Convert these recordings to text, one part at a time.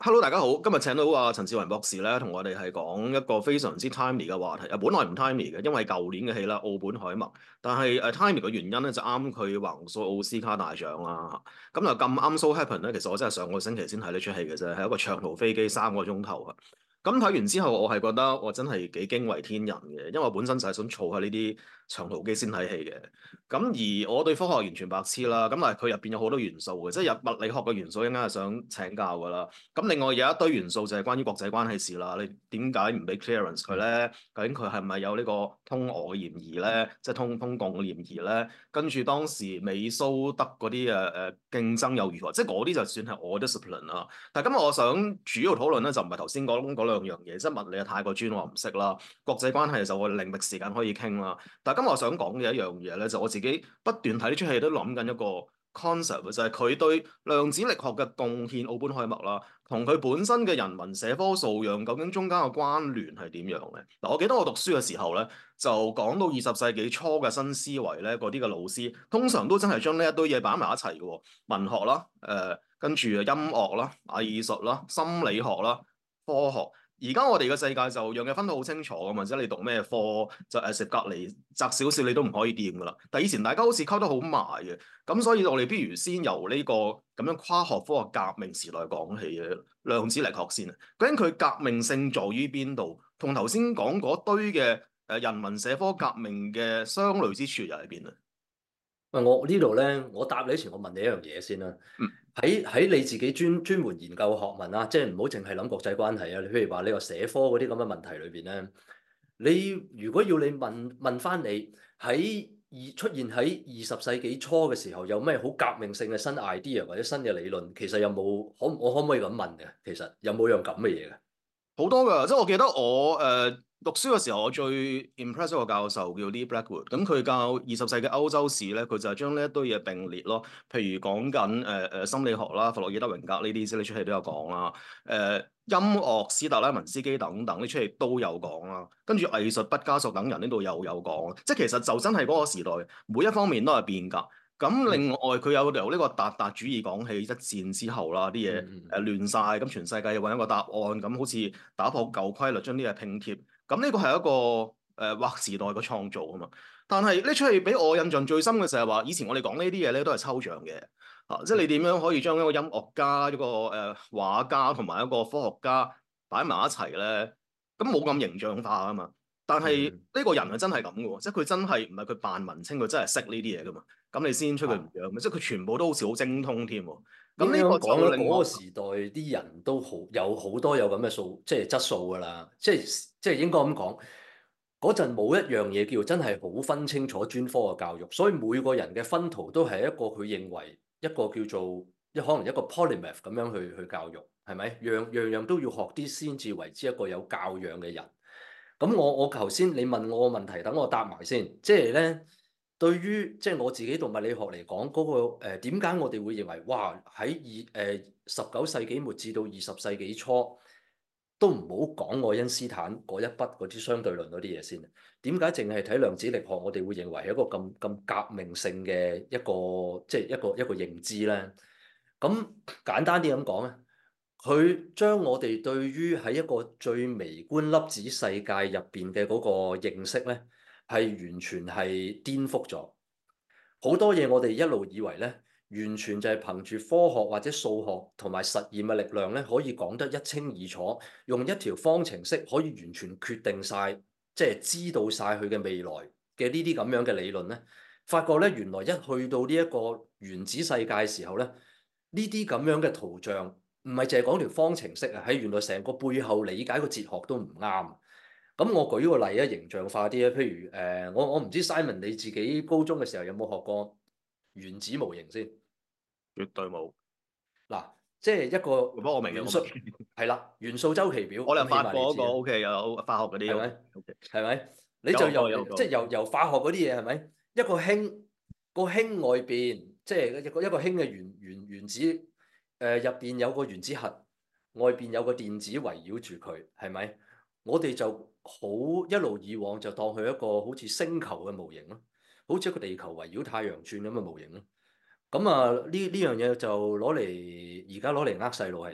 Hello，大家好，今日請到陳志宏博士咧，同我哋係講一個非常之 timely 嘅話題。本來唔 timely 嘅，因為舊年嘅戲啦，奧本海默。但係timely 嘅原因咧，就啱佢橫掃奧斯卡大獎啦。咁就咁啱 so happen 咧，其實我真係上個星期先睇呢出戲嘅啫，係一個長途飛機3個鐘頭啊。咁睇完之後，我係覺得我真係幾驚為天人嘅，因為我本身就係想儲下呢啲長途機先睇戲嘅。咁而我對科學完全白痴啦，咁但係佢入邊有好多元素嘅，即係有物理學嘅元素，應該係想請教噶啦。咁另外有一堆元素就係關於國際關係事啦。你點解唔俾 clearance 佢咧？究竟佢係咪有呢個通俄嘅嫌疑咧？即係通共嘅嫌疑咧？跟住當時美蘇德嗰啲競爭又如何？即係嗰啲就算係我 discipline 啦。但係今日我想主要討論咧，就唔係頭先講嗰兩樣嘢，即係物理係太過專，我唔識啦。國際關係就我另覓時間可以傾啦。但係今日我想講嘅一樣嘢咧，就我自己不斷睇呢出戲都諗緊一個 concept，就係佢對量子力學嘅貢獻，奧本海默啦，同佢本身嘅人文社科素養，究竟中間嘅關聯係點樣咧？嗱，我記得我讀書嘅時候咧，就講到20世紀初嘅新思維咧，嗰啲嘅老師通常都真係將呢一堆嘢擺埋一齊嘅喎，文學啦，跟住音樂啦、藝術啦、心理學啦、科學。而家我哋嘅世界就樣嘢分得好清楚噶嘛，即係你讀咩科就食隔離窄少少你都唔可以掂噶啦。但係以前大家好似溝得好埋嘅，咁所以我哋不如先由呢個咁樣跨學科嘅革命時代講起嘅量子力學先啊。究竟佢革命性在於邊度？同頭先講嗰堆嘅人文社科革命嘅相類之處又喺邊啊？ 喂，我呢度咧，我答你之前，我問你一樣嘢先啦。 嗯， 喺你自己專門研究學問啦，即係唔好淨係諗國際關係啊。你譬如話你個社科嗰啲咁嘅問題裏邊咧，你如果要你問翻你出現喺20世紀初嘅時候，有咩好革命性嘅新 idea 或者新嘅理論，其實有冇我可唔可以咁問嘅？其實有冇樣咁嘅嘢嘅？ 好多噶，即係我記得我讀書嘅時候，我最 impress 一個教授叫 Lee Blackwood，咁佢教20世紀歐洲史咧，佢就係將呢一堆嘢並列咯。譬如講緊心理學啦、弗洛伊德榮格呢啲，即係呢出戲都有講啦。音樂史特拉文斯基等等呢出戲都有講啦。跟住藝術畢加索等人呢度又有講，即係其實就真係嗰個時代，每一方面都係變革。咁另嗯外佢有由呢個達主義講起，一戰之後啦，啲嘢亂晒，咁全世界要揾一個答案，咁好似打破舊規律，將啲嘢拼貼。咁呢個係一個劃時代嘅創造啊嘛。但係呢出戲俾我印象最深嘅就係話，以前我哋講呢啲嘢咧都係抽象嘅，即係你點樣可以將一個音樂家、一個畫家同埋一個科學家擺埋一齊咧？咁冇咁形象化啊嘛。但係嗯。 呢個人係真係咁嘅喎，即係佢真係唔係佢扮文青，佢真係識呢啲嘢噶嘛。咁你先出佢唔啊。 樣，即係佢全部都好似好精通添喎。咁應該呢個咁講啦， 就令我嗰個時代啲人都好多有咁嘅素，即係質素噶啦，即係應該咁講。嗰陣冇一樣嘢叫真係好分清楚專科嘅教育，所以每個人嘅分途都係一個佢認為一個叫做可能一個 polymath 咁樣去教育，係咪？樣樣都要學啲先至為之一個有教養嘅人。咁我頭先你問我個問題，等我答埋先。即係咧，對於即係我自己讀物理學嚟講，嗰個點解我哋會認為哇喺19世紀末至到20世紀初都唔好講愛因斯坦嗰一筆嗰啲相對論嗰啲嘢先？點解淨係睇量子力學，我哋會認為係一個咁革命性嘅一個即係一個認知咧？咁簡單啲咁講咧。佢將我哋對於喺一個最微觀粒子世界入邊嘅嗰個認識咧，係完全係顛覆咗好多嘢。我哋一路以為咧，完全就係憑住科學或者數學同埋實驗嘅力量咧，可以講得一清二楚，用一條方程式可以完全決定晒，即係知道晒佢嘅未來嘅呢啲咁樣嘅理論咧，發覺咧原來一去到呢一個原子世界嘅時候咧，呢啲咁樣嘅圖像，唔係淨係講條方程式啊，喺原來成個背後理解個哲學都唔啱。咁我舉個例啊，形象化啲啊，譬如我唔知 Simon 你自己高中嘅時候有冇學過原子模型先？ 絕對冇。 嗱，即係一個不過我明嘅，我明。 元素係啦，元素周期表， 我哋咁起發過一個碼你知啊， OK，有化學嗰啲係 OK 咪？ OK， 係咪？你就有學過由即係有學過。 由化學嗰啲嘢係咪？一個氫個氫外邊，即係一個氫嘅原子，入邊有個原子核，外邊有個電子圍繞住佢，係咪？我哋就好一路以往就當佢一個好似星球嘅模型咯，好似一個地球圍繞太陽轉咁嘅模型咯。咁啊，呢樣嘢就攞嚟而家攞嚟呃細路係得嘅。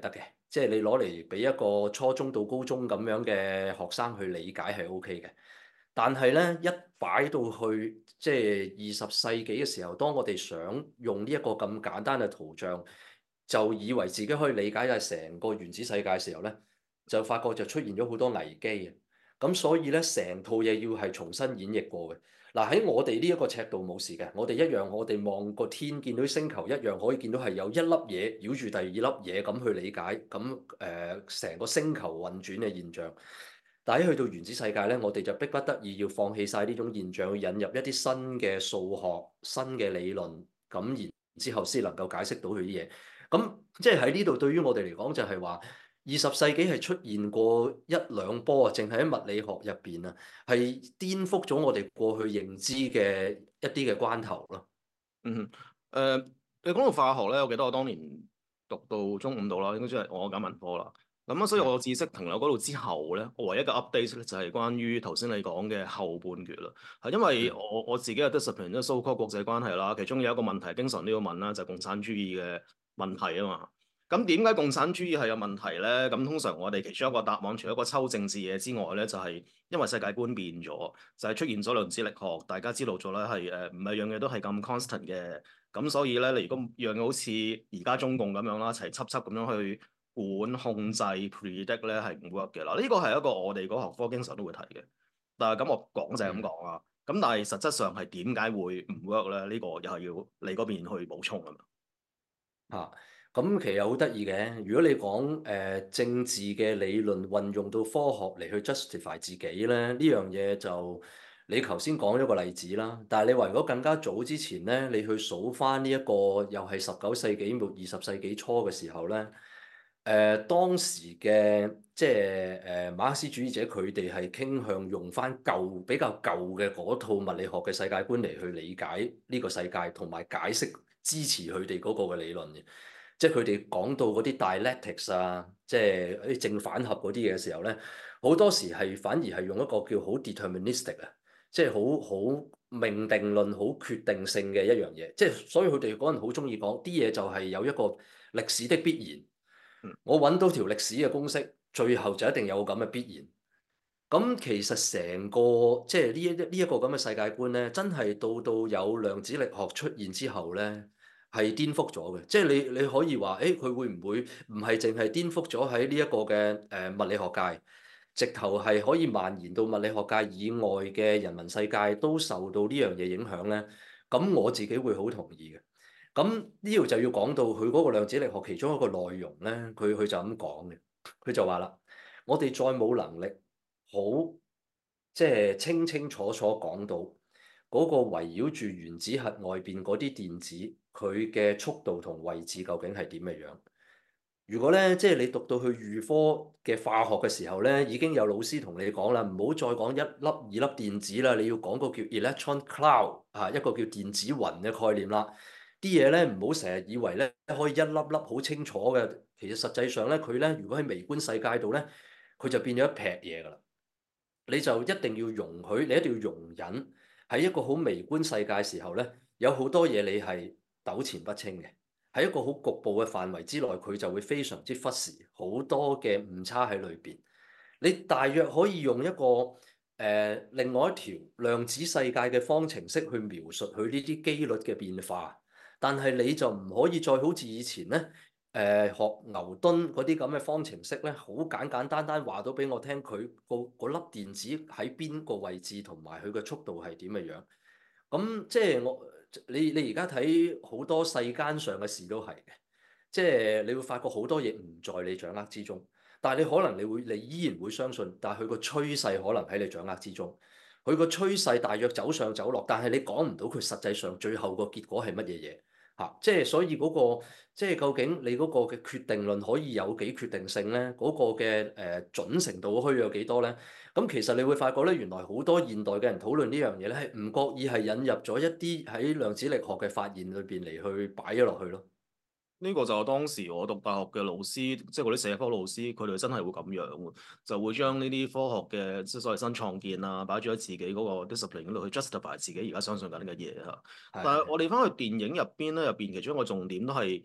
即係你攞嚟俾一個初中到高中咁樣嘅學生去理解係 OK 嘅。但係咧，一擺到去即係20世紀嘅時候，當我哋想用呢一個咁簡單嘅圖像，就以為自己可以理解晒成個原子世界嘅時候咧，就發覺就出現咗好多危機嘅。咁所以咧，成套嘢要係重新演繹過嘅。嗱，喺我哋呢一個尺度冇事嘅，我哋一樣，我哋望個天見到啲星球一樣，可以見到係有一粒嘢繞住第二粒嘢咁去理解，咁成個星球運轉嘅現象。但係去到原子世界咧，我哋就逼不得已要放棄晒呢種現象，去引入一啲新嘅數學、新嘅理論，咁然之後先能夠解釋到佢啲嘢。咁即係喺呢度對於我哋嚟講，就係話20世紀係出現過一兩波啊，淨係喺物理學入邊啊，係顛覆咗我哋過去認知嘅一啲嘅關頭咯。 嗯哼，你講到化學咧，我記得我當年讀到中五度啦，應該即係我揀文科啦。咁啊，所以我知識停留嗰度之後咧，我唯一嘅 update 咧就係關於頭先你講嘅後半段啦。係因為嗯我自己嘅 discipline 即係 so-called 國際關係啦，其中有一個問題經常都要問啦，就係共產主義嘅問題啊嘛。咁點解共產主義係有問題咧？咁通常我哋其中一個答案，除咗一個抽政治嘢之外咧，就係因為世界觀變咗，就係出現咗量子力學，大家知道咗咧係唔係樣嘢都係咁 constant 嘅。咁所以咧，你如果樣嘢好似而家中共咁樣啦，齊輯輯咁樣去管控制 predict 咧，係唔 work 嘅啦。呢個係一個我哋嗰學科經常都會提嘅。但係咁我講就係咁嗯講啦。咁但係實質上係點解會唔 work 咧？呢個又係要你嗰邊去補充啊嘛。 嚇，咁其實好得意嘅。如果你講政治嘅理論運用到科學嚟去 justify 自己咧，呢樣嘢就你頭先講咗個例子啦。但係你話如果更加早之前咧，你去數翻呢一個又係19世紀末20世紀初嘅時候咧，當時嘅即係馬克思主義者佢哋係傾向用翻比較舊嘅嗰套物理學嘅世界觀嚟去理解呢個世界，同埋解釋支持佢哋嗰個嘅理論嘅。即係佢哋講到嗰啲 dialectics 啊，即係啲正反合嗰啲嘢嘅時候咧，好多時係反而係用一個叫好 deterministic 啊，即係好命定論、好決定性嘅一樣嘢。即係所以佢哋嗰陣好中意講啲嘢就係有一個歷史的必然。 嗯我揾到條歷史嘅公式，最後就一定有咁嘅必然。咁其實成個即係呢一個咁嘅世界觀咧，真係到有量子力學出現之後咧，係顛覆咗嘅。即係你可以話，誒佢會唔會唔係淨係顛覆咗喺呢一個嘅物理學界，直頭係可以蔓延到物理學界以外嘅人文世界都受到呢樣嘢影響咧？咁我自己會好同意嘅。咁呢度就要講到佢嗰個量子力學其中一個內容咧，佢就咁講嘅，佢就話啦，我哋再冇能力好即係清清楚楚講到嗰個圍繞住原子核外邊嗰啲電子，佢嘅速度同位置究竟係點嘅樣？如果咧，即係你讀到去預科嘅化學嘅時候咧，已經有老師同你講啦，唔好再講一粒二粒電子啦，你要講個叫 electron cloud 啊，一個叫電子雲嘅概念啦。啲嘢咧唔好成日以為咧可以一粒粒好清楚嘅，其實實際上咧佢咧如果喺微觀世界度咧，佢就變咗一撇嘢㗎啦。你就一定要容許，你一定要容忍喺一個好微觀世界時候咧，有好多嘢你係糾纏不清嘅。喺一個好局部嘅範圍之內，佢就會非常之忽視好多嘅誤差喺裏邊。你大約可以用一個另外一條量子世界嘅方程式去描述佢呢啲機率嘅變化，但係你就唔可以再好似以前咧學牛頓嗰啲咁嘅方程式咧，好簡簡單單話到俾我聽佢個粒電子喺邊個位置同埋佢嘅速度係點嘅樣。咁即係你而家睇好多世間上嘅事都係嘅，即係你會發覺好多嘢唔在你掌握之中，但係你依然會相信，但係佢個趨勢可能喺你掌握之中，佢個趨勢大約走上走落，但係你講唔到佢實際上最後個結果係乜嘢嘢嚇，即係所以嗰個即係究竟你嗰個嘅決定論可以有幾決定性咧？嗰個嘅準程度可以有幾多咧？咁其實你會發覺咧，原來好多現代嘅人討論呢樣嘢咧，係唔覺意係引入咗一啲喺量子力學嘅發現裏邊嚟去擺咗落去咯。 呢個就係當時我讀大學嘅老師，即係嗰啲社科老師，佢哋真係會咁樣喎，就會將呢啲科學嘅即係所謂新創建啊，擺咗喺自己嗰個 discipline 嗰度去 justify 自己而家相信緊嘅嘢嚇。但係係係我哋翻去電影入邊咧，入邊其中一個重點都係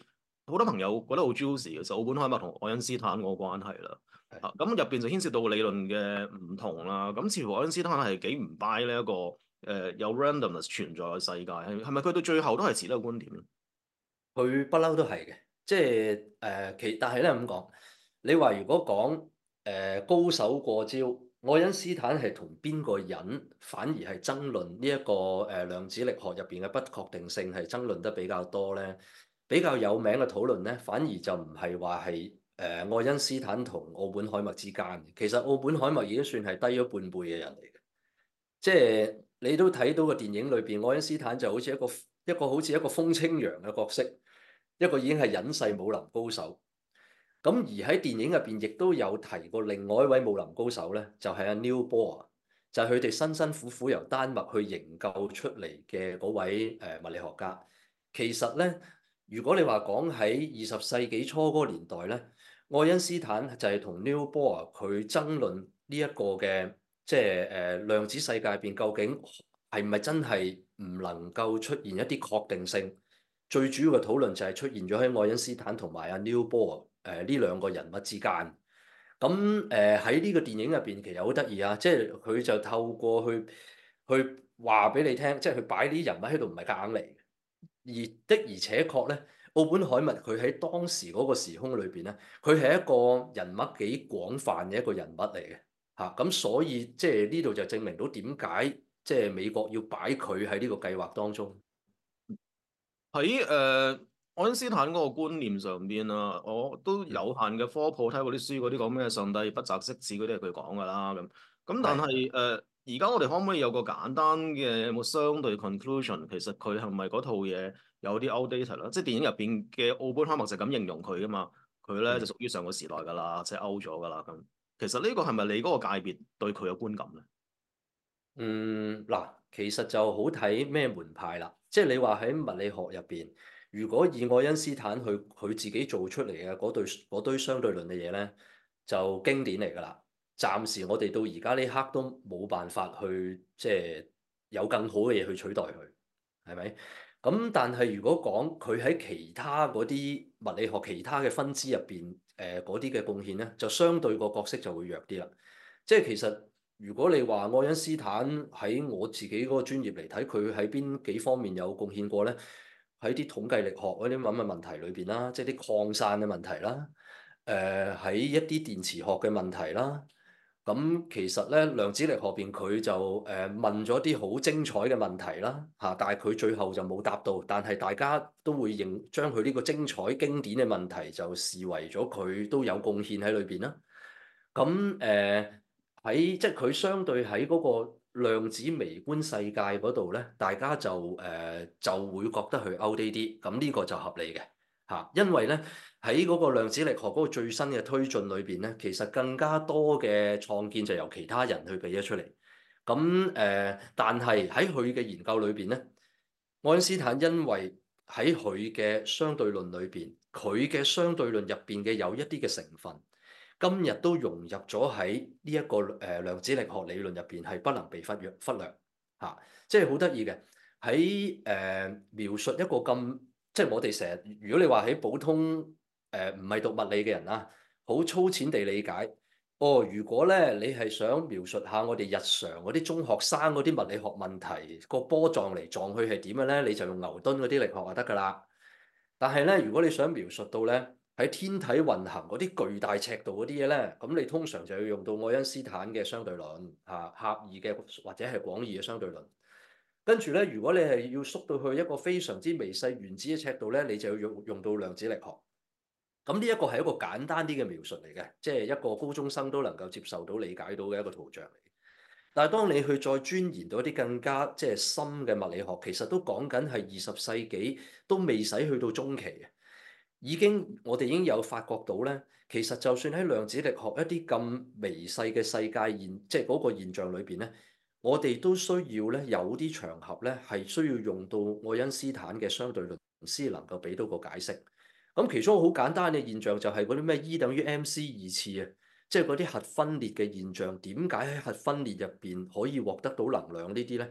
好多朋友覺得好 juicy 嘅就奧本海默同愛因斯坦嗰個關係啦。 係咁入邊就牽涉到理論嘅唔同啦。咁似乎愛因斯坦係幾唔 buy 呢一個有 randomness 存在嘅世界，係咪佢到最後都係持呢個觀點咧？ 佢不嬲都係嘅，即係但係咧咁講，你話如果講高手過招，愛因斯坦係同邊個人反而係爭論呢一個量子力學入邊嘅不確定性係爭論得比較多咧？比較有名嘅討論咧，反而就唔係話係愛因斯坦同奧本海默之間，其實奧本海默已經算係低咗半輩嘅人嚟嘅。即係你都睇到個電影裏邊，愛因斯坦就好似一個好似一個風清揚嘅角色，一個已經係隱世武林高手。咁而喺電影入邊亦都有提過另外一位武林高手咧，就係阿 Neil Bohr，就係佢哋辛辛苦苦由丹麥去營救出嚟嘅嗰位物理學家。其實咧，如果你話講喺20世紀初嗰個年代咧，愛因斯坦就係同 Neil Bohr 佢爭論呢一個嘅。即係量子世界入邊究竟係咪真係唔能夠出現一啲確定性？最主要嘅討論就係出現咗喺愛因斯坦同埋阿 Neil Bohr 呢兩個人物之間。咁喺呢個電影入邊其實好得意啊！即係佢就透過去話俾你聽，即係佢擺啲人物喺度唔係夾硬嚟嘅，而且確咧，奧本海默佢喺當時嗰個時空裏邊咧，佢係一個人物幾廣泛嘅一個人物嚟嘅。嚇咁，所以即係呢度就證明到點解即係美國要擺佢喺呢個計劃當中。 喺愛因斯坦嗰個觀念上邊啦，我都有嗯， 限嘅科普睇過啲書，嗰啲講咩上帝不擇色子嗰啲係佢講噶啦咁。咁但係係而家我哋可唔可以有個簡單嘅有冇相對 conclusion？其實佢係咪嗰套嘢有啲 outdated 啦？即係電影入邊嘅奧本海默就咁形容佢噶嘛？佢咧就嗯屬於上個時代噶啦，即係 out 咗噶啦咁。其實呢個係咪你嗰個界別對佢嘅觀感咧？ 嗱，其實就好睇咩門派啦。即係你話喺物理學入邊，如果以愛因斯坦佢自己做出嚟嘅嗰堆相對論嘅嘢咧，就經典嚟㗎啦。暫時我哋到而家呢刻都冇辦法去即係有更好嘅嘢去取代佢。係咪？咁但係如果講佢喺其他嗰啲物理學其他嘅分支入邊，嗰啲嘅貢獻咧，就相對個角色就會弱啲啦。即係其實如果你話愛因斯坦喺我自己嗰個專業嚟睇，佢喺邊幾方面有貢獻過咧？喺啲統計力學嗰啲咁嘅問題裏邊啦，即係啲擴散嘅問題啦，喺一啲電磁學嘅問題啦。咁其實咧，量子力學邊佢就問咗啲好精彩嘅問題啦嚇，但係佢最後就冇答到，但係大家都會將佢呢個精彩經典嘅問題就視為咗佢都有貢獻喺裏邊啦。咁喺即係佢相對喺嗰個量子微觀世界嗰度咧，大家就會覺得佢 outdate 啲，咁呢個就合理嘅嚇，因為咧。喺嗰個量子力學嗰個最新嘅推進裏邊咧，其實更加多嘅創建就由其他人去俾咗出嚟。咁但係喺佢嘅研究裏邊咧，愛因斯坦因為喺佢嘅相對論裏邊，佢嘅相對論入邊嘅有一啲嘅成分，今日都融入咗喺呢一個量子力學理論入邊，係不能被忽略嚇、即係好得意嘅喺描述一個咁，即係我哋成日，如果你話喺普通唔係讀物理嘅人啦，好粗淺地理解。哦，如果咧你係想描述下我哋日常嗰啲中學生嗰啲物理學問題，個波撞嚟撞去係點嘅咧，你就用牛頓嗰啲力學就得㗎啦。但係咧，如果你想描述到咧喺天體運行嗰啲巨大尺度嗰啲嘢咧，咁你通常就要用到愛因斯坦嘅相對論嚇，狹義嘅或者係廣義嘅相對論。跟住咧，如果你係要縮到去一個非常之微細原子嘅尺度咧，你就要用到量子力學。咁呢一個係一個簡單啲嘅描述嚟嘅，即係一個高中生都能夠接受到、理解到嘅一個圖像嚟。但係當你去再鑽研到一啲更加即係深嘅物理學，其實都講緊係20世紀都未使去到中期嘅，我哋已經有發覺到咧，其實就算喺量子力學一啲咁微細嘅世界即係嗰個現象裏邊咧，我哋都需要咧有啲場合咧係需要用到愛因斯坦嘅相對論先能夠俾到個解釋。咁其中好簡單嘅現象就係嗰啲咩 E 等於 mc² 啊，即係嗰啲核分裂嘅現象。點解喺核分裂入邊可以獲得到能量呢啲咧？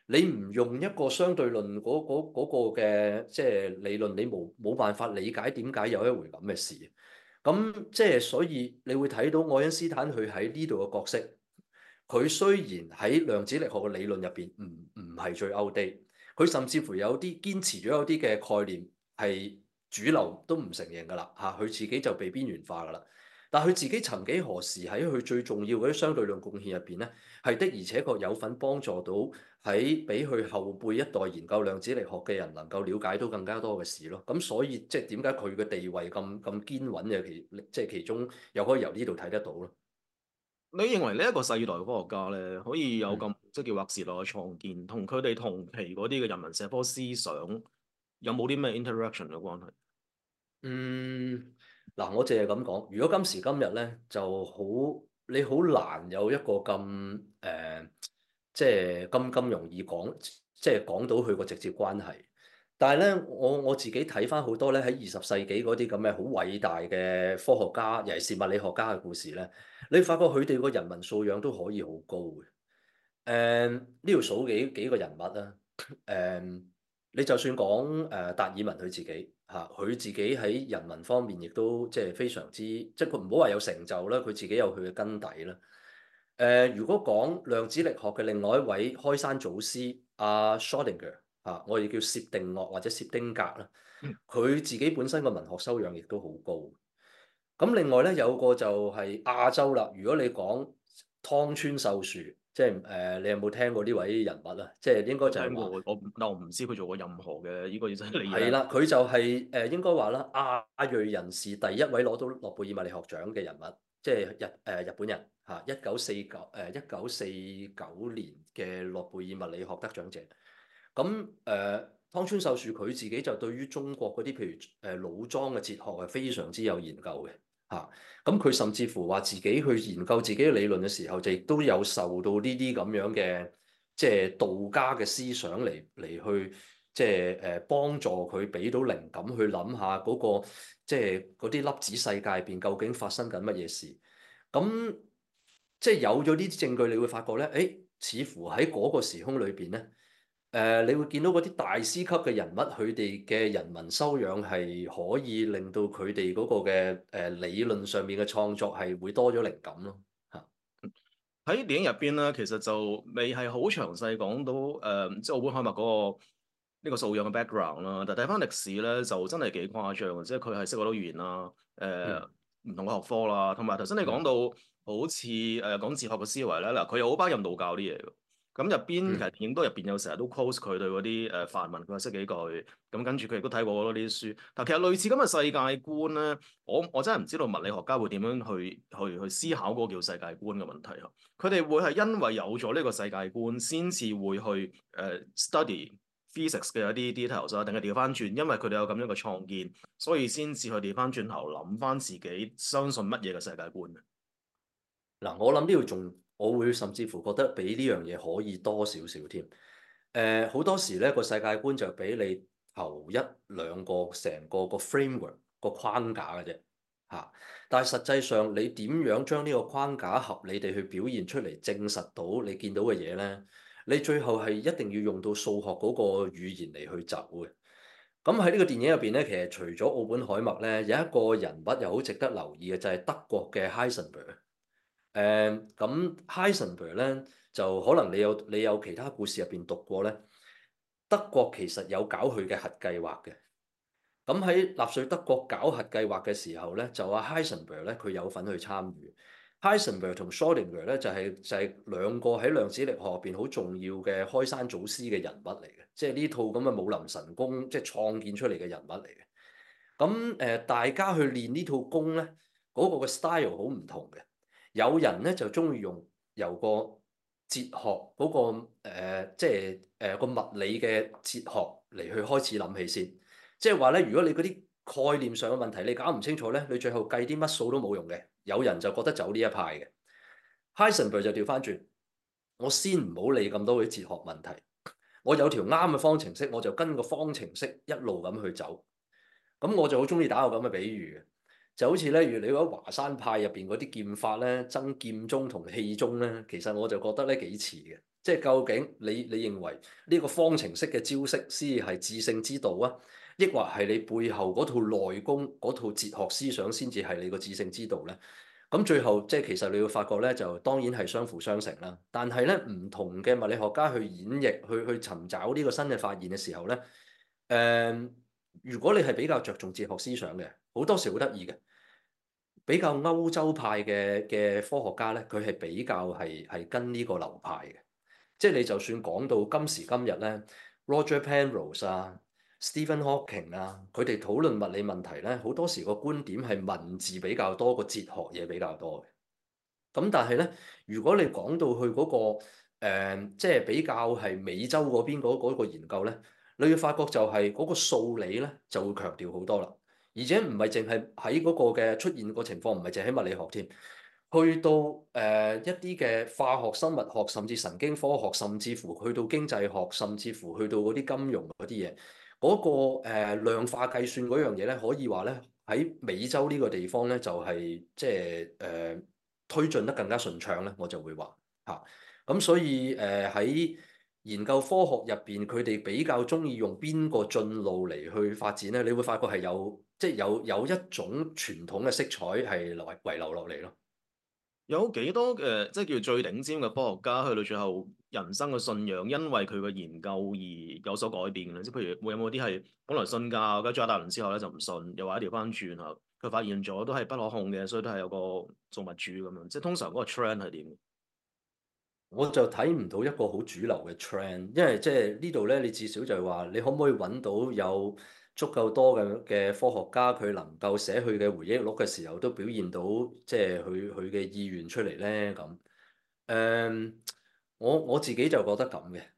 你唔用一個相對論嗰個嘅即係理論，你冇辦法理解點解有一回咁嘅事。咁即係所以你會睇到愛因斯坦佢喺呢度嘅角色，佢雖然喺量子力學嘅理論入邊唔係最 outdate，佢甚至乎有啲堅持咗有啲嘅概念係主流都唔承認㗎啦嚇，佢自己就被邊緣化㗎啦。但係佢自己曾幾何時喺佢最重要嗰啲相對論貢獻入邊咧，係的而且確有份幫助到喺俾佢後輩一代研究量子力學嘅人能夠了解到更加多嘅事咯。咁所以即係點解佢嘅地位咁堅穩嘅即係其中又可以由呢度睇得到咯。 你認為呢一個世代嘅科學家咧，可以有嗯。 咁即係叫劃時代嘅創建，同佢哋同期嗰啲嘅人文社科思想有冇啲咩 interaction 嘅關係？ 嗯，嗱，我淨係咁講。如果今時今日咧，就好你好難有一個即係咁容易講，即係講到佢個直接關係。但係咧，我自己睇翻好多咧喺20世紀嗰啲咁嘅好偉大嘅科學家，尤其是物理學家嘅故事咧，你發覺佢哋個人文素養都可以好高嘅。呢度數幾個人物啦。誒、你就算講達爾文佢自己嚇，佢自己喺人文方面亦都即係非常之，即係佢唔好話有成就啦，佢自己有佢嘅根底啦。如果講量子力學嘅另外一位開山祖師阿 Schrödinger 嚇，我哋叫薛定諤或者薛丁格啦，佢自己本身個文學修養亦都好高。咁另外咧有個就係亞洲啦，如果你講湯川秀樹，即係你有冇聽過呢位人物啊？即係應該就係話有聽過，但我唔知佢做過任何嘅，呢個要真係你咧。 係啦，佢就係應該話啦，亞裔人士第一位攞到諾貝爾物理學獎嘅人物，即係日本人嚇，1949年嘅諾貝爾物理學得獎者。咁湯川秀樹佢自己就對於中國嗰啲譬如老莊嘅哲學係非常之有研究嘅嚇。咁佢甚至乎話自己去研究自己嘅理論嘅時候，就亦都有受到呢啲咁樣嘅即係道家嘅思想嚟去即係幫助佢俾到靈感去諗下嗰個即係嗰啲粒子世界入邊究竟發生緊乜嘢事。咁即係有咗呢啲證據，你會發覺咧，誒，似乎喺嗰個時空裏邊咧。你會見到嗰啲大師級嘅人物，佢哋嘅人文修養係可以令到佢哋嗰個嘅理論上面嘅創作係會多咗靈感咯嚇。 喺電影入邊咧，其實就未係好詳細講到即係奧本海默嗰個呢個素養嘅 background 啦。但睇翻歷史咧，就真係幾誇張嘅，即係佢係識好多語言啦， 嗯唔同嘅學科啦，同埋頭先你講嗯到好似講哲學嘅思維咧，嗱佢有好包任道教啲嘢嘅。咁入邊其實嗯電影都入邊有成日都 close 佢對嗰啲範文，佢話識幾句，咁跟住佢亦都睇過好多呢啲書。但其實類似咁嘅世界觀咧，我真係唔知道物理學家會點樣去思考嗰個叫世界觀嘅問題咯。佢哋會係因為有咗呢個世界觀，先至會去study physics 嘅一啲 details 啊，定係調翻轉，因為佢哋有咁樣嘅創建，所以先至去調翻轉頭諗翻自己相信乜嘢嘅世界觀。 嗱，我諗呢度仲，我會甚至乎覺得比呢樣嘢可以多少少添。好多時咧個世界觀就俾你頭一兩個成個 framework 個框架嘅啫嚇，但係實際上你點樣將呢個框架合理地去表現出嚟，證實到你見到嘅嘢咧？你最後係一定要用到數學嗰個語言嚟去走嘅。咁喺呢個電影入邊咧，其實除咗奧本海默咧，有一個人物又好值得留意嘅，就係德國嘅 Heisenberg。咁 Heisenberg 咧就可能你有其他故事入邊讀過咧，德國其實有搞佢嘅核計劃嘅。咁喺納粹德國搞核計劃嘅時候咧，就話 Heisenberg 咧佢有份去參與。Heisenberg 同 Schrödinger 咧就係兩個喺量子力學入邊好重要嘅開山祖師嘅人物嚟嘅，即係呢套咁嘅武林神功即係創建出嚟嘅人物嚟嘅。咁大家去練呢套功咧，嗰個嘅 style 好唔同嘅。有人咧就中意用由個哲學嗰個即係個物理嘅哲學嚟去開始諗起先。即係話咧，如果你嗰啲概念上嘅問題你搞唔清楚咧，你最後計啲乜數都冇用嘅。有人就覺得走呢一派嘅。Heisenberg 就調翻轉，我先唔好理咁多啲哲學問題，我有條啱嘅方程式，我就跟個方程式一路咁去走。咁我就好中意打個咁嘅比喻嘅， 就好似咧，如你嗰華山派入邊嗰啲劍法咧，爭劍宗同氣宗咧，其實我就覺得咧幾似嘅。即係究竟你認為呢個方程式嘅招式先係致勝之道啊，抑或係你背後嗰套內功、嗰套哲學思想先至係你個致勝之道咧？咁最後即係其實你會發覺咧，就當然係相輔相成啦。但係咧，唔同嘅物理學家去演繹、去尋找呢個新嘅發現嘅時候咧，如果你係比較着重哲學思想嘅，好多時好得意嘅。比較歐洲派嘅科學家咧，佢係比較係跟呢個流派嘅。即係你就算講到今時今日咧，Roger Penrose 啊、Stephen Hawking 啊，佢哋討論物理問題咧，好多時個觀點係文字比較多，個哲學嘢比較多嘅。咁但係咧，如果你講到去嗰個即係比較係美洲嗰邊嗰個研究咧，你會發覺就係嗰個數理咧就會強調好多啦，而且唔係淨係喺嗰個嘅出現個情況，唔係淨係喺物理學添，去到一啲嘅化學、生物學，甚至神經科學，甚至乎去到經濟學，甚至乎去到嗰啲金融嗰啲嘢，嗰個量化計算嗰樣嘢咧，可以話咧喺美洲呢個地方咧就係即係推進得更加順暢咧，我就會話嚇。咁所以喺研究科學入邊，佢哋比較中意用邊個進路嚟去發展咧？你會發覺係有即係有一種傳統嘅色彩係遺留落嚟咯。 有幾多即係叫最頂尖嘅科學家去到最後人生嘅信仰，因為佢嘅研究而有所改變咧？即係譬如會有冇啲係本來信教，跟住咗一大輪之後咧就唔信，又或者調翻轉啊？佢發現咗都係不可控嘅，所以都係有個造物主咁樣。即係通常嗰個 trend 係點？ 我就睇唔到一個好主流嘅 trend，因為即係呢度咧，你至少就係話你可唔可以揾到有足夠多嘅科學家，佢能夠寫佢嘅回憶錄嘅時候，都表現到即係佢嘅意願出嚟咧咁。誒、我自己就覺得咁嘅。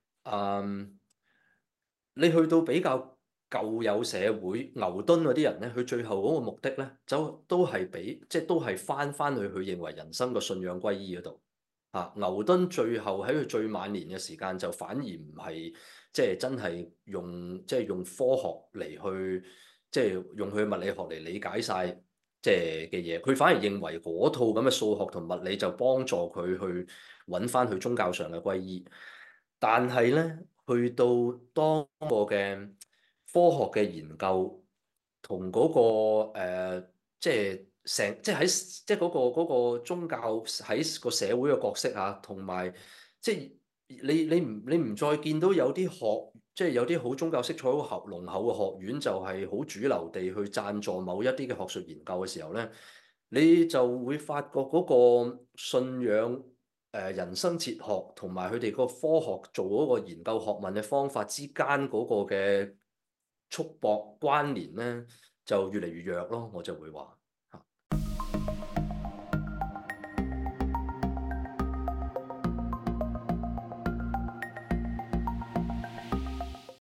你去到比較舊有社會牛頓嗰啲人咧，佢最後嗰個目的咧，就都係俾即係都係翻去佢認為人生個信仰歸依嗰度。牛頓最後喺佢最晚年嘅時間，就反而唔係即係真係用科學嚟去即係用佢物理學嚟理解晒即係嘅嘢，佢反而認為嗰套咁嘅數學同物理就幫助佢去揾翻佢宗教上嘅歸依。但係咧，去到當個嘅科學嘅研究同嗰個即係即係喺即係嗰個宗教喺個社會嘅角色啊，同埋即係你唔再見到有啲即係有啲好宗教色彩好濃厚嘅學院，就係好主流地去贊助某一啲嘅學術研究嘅時候咧，你就會發覺嗰個信仰。人生哲學同埋佢哋個科學做嗰個研究學問嘅方法之間嗰個嘅束縛關聯咧，就越嚟越弱咯，我就會話。